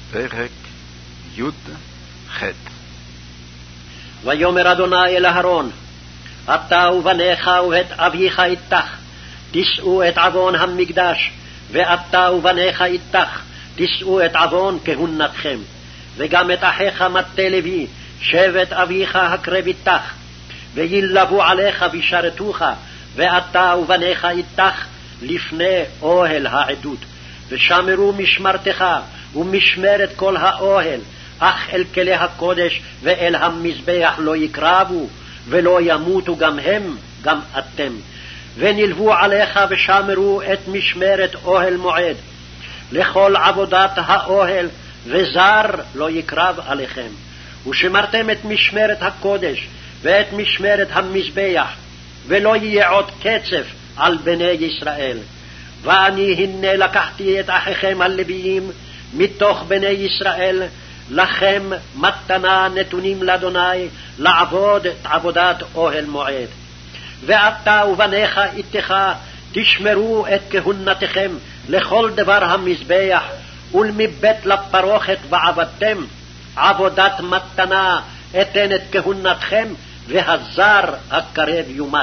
פרק י"ח. ויאמר אדוני אל אהרון, אתה ובניך ואת אביך איתך תישאו את עוון המקדש, ואתה ובניך איתך תישאו את עוון כהונתכם, וגם את אחיך מטה לוי שבט אביך הקרב איתך, וילבו עליך וישרתוך, ואתה ובניך איתך לפני אוהל העדות, ושמרו משמרתך ומשמרת כל האוהל, אך אל כלי הקודש ואל המזבח לא יקרבו, ולא ימותו גם הם גם אתם. ונלבו עליך ושמרו את משמרת אוהל מועד לכל עבודת האוהל, וזר לא יקרב עליכם. ושמרתם את משמרת הקודש ואת משמרת המזבח, ולא יהיה עוד קצף על בני ישראל. ואני הנה לקחתי את אחיכם הלוויים מתוך בני ישראל, לכם מתנה נתונים לאדוני לעבוד את עבודת אוהל מועד. ואתה ובניך איתך תשמרו את כהונתכם לכל דבר המזבח, ולמבית לפרוכת ועבדתם עבודת מתנה אתן את כהונתכם, והזר הקרב יומת.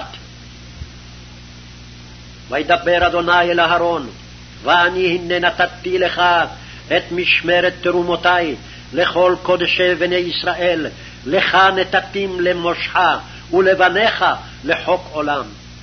וידבר אדוני אל אהרון, ואני הנה נתתי לך את משמרת תרומותי לכל קודשי בני ישראל, לך נתתים למושך ולבניך לחוק עולם.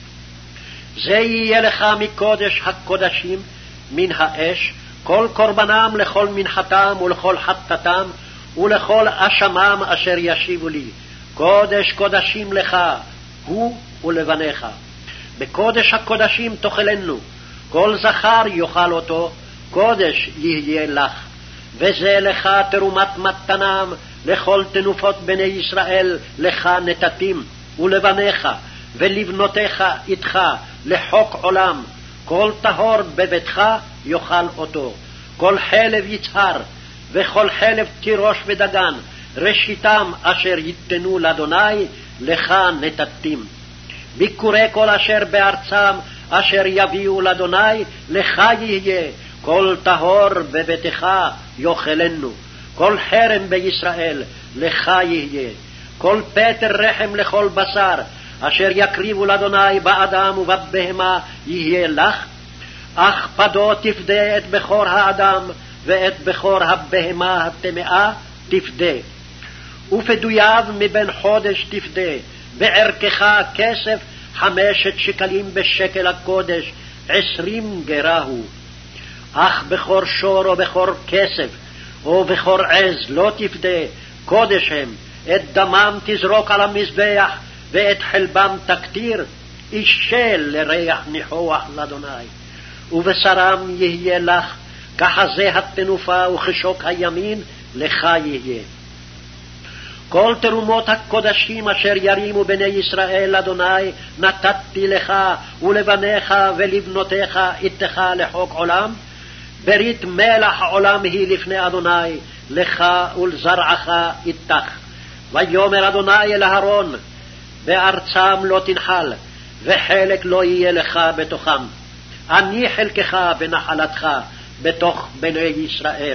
זה יהיה לך מקודש הקודשים מן האש, כל קורבנם לכל מנחתם ולכל חטאתם ולכל אשמם אשר ישיבו לי. קודש קודשים לך הוא ולבניך. בקודש הקודשים תאכלנו, כל זכר יאכל אותו, קודש יהיה לך. וזה לך תרומת מתנם לכל תנופות בני ישראל, לך נתתים ולבניך ולבנותיך איתך לחוק עולם. כל טהור בביתך יאכל אותו, כל חלב יצהר וכל חלב תירוש ודגן, ראשיתם אשר ייתנו לאדוני לך נתתים. ביקורי כל אשר בארצם אשר יביאו לאדוני לך יהיה, כל טהור בביתך יאכלנו. כל חרם בישראל לך יהיה, כל פטר רחם לכל בשר אשר יקריבו לאדוני באדם ובבהמה יהיה לך. אך פדו תפדה את בכור האדם ואת בכור הבהמה הטמאה תפדה, ופדויו מבין חודש תפדה. בערכך כסף 5 שקלים בשקל הקודש, 20 גרהו. אך בכור שור או בכור כסף או בכור עז לא תפדה, קודש הם. את דמם תזרוק על המזבח ואת חלבם תקטיר, אישל לריח ניחוח לאדוני. ובשרם יהיה לך כחזה התנופה וכשוק הימין לך יהיה. כל תרומות הקודשים אשר ירימו בני ישראל אדוני נתתי לך ולבניך ולבנותיך איתך לחוק עולם. ברית מלח העולם היא לפני אדוני לך ולזרעך איתך. ויאמר אדוני אל אהרון, בארצם לא תנחל וחלק לא יהיה לך בתוכם, אני חלקך בנחלתך בתוך בני ישראל.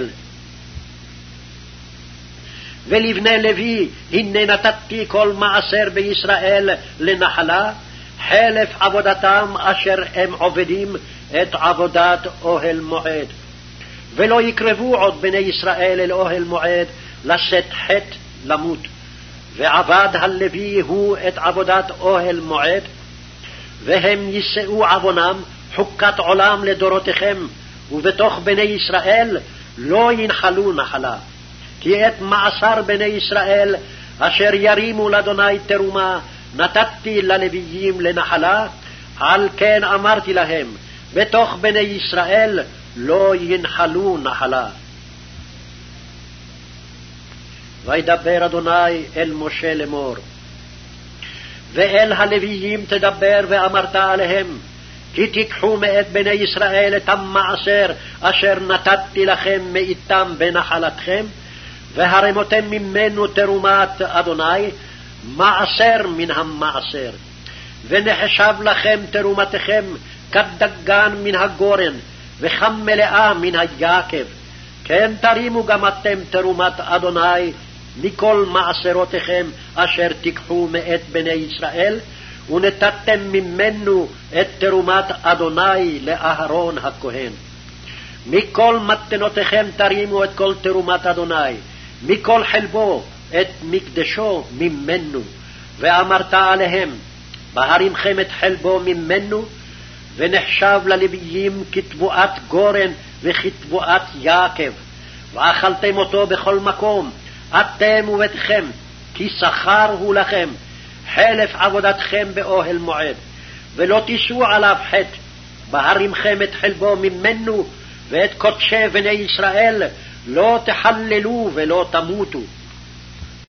ולבני לוי הנה נתתי כל מעשר בישראל לנחלה, חלף עבודתם אשר הם עובדים את עבודת אוהל מועד. ולא יקרבו עוד בני ישראל אל אוהל מועד לשאת חטא למות. ועבד הלוי הוא את עבודת אוהל מועד, והם יישאו עוונם חוקת עולם לדורותיכם, ובתוך בני ישראל לא ינחלו נחלה. כי את מעשר בני ישראל אשר ירימו לאדוני תרומה נתתי ללוויים לנחלה, על כן אמרתי להם, בתוך בני ישראל לא ינחלו נחלה. וידבר אדוני אל משה לאמור, ואל הלוויים תדבר ואמרת עליהם, כי תיקחו מאת בני ישראל את המעשר אשר נתתי לכם מאיתם בנחלתכם, והרמותם ממנו תרומת אדוני, מעשר מן המעשר. ונחשב לכם תרומתכם כדגן מן הגורן וכמלאה מן היקב, כן תרימו גם אתם תרומת אדוני מכל מעשרותיכם אשר תיקחו מאת בני ישראל, ונתתם ממנו את תרומת אדוני לאהרון הכהן. מכל מתנותיכם תרימו את כל תרומת אדוני, מכל חלבו את מקדשו ממנו. ואמרת עליהם, בהרימכם את חלבו ממנו, ונחשב ללוויים כתבואת גורן וכתבואת יעקב, ואכלתם אותו בכל מקום, אתם וביתכם, כי שכר הוא לכם, חלף עבודתכם באוהל מועד, ולא תישאו עליו חטא, בהרימכם את חלבו ממנו, ואת קודשי בני ישראל לא תחללו ולא תמותו.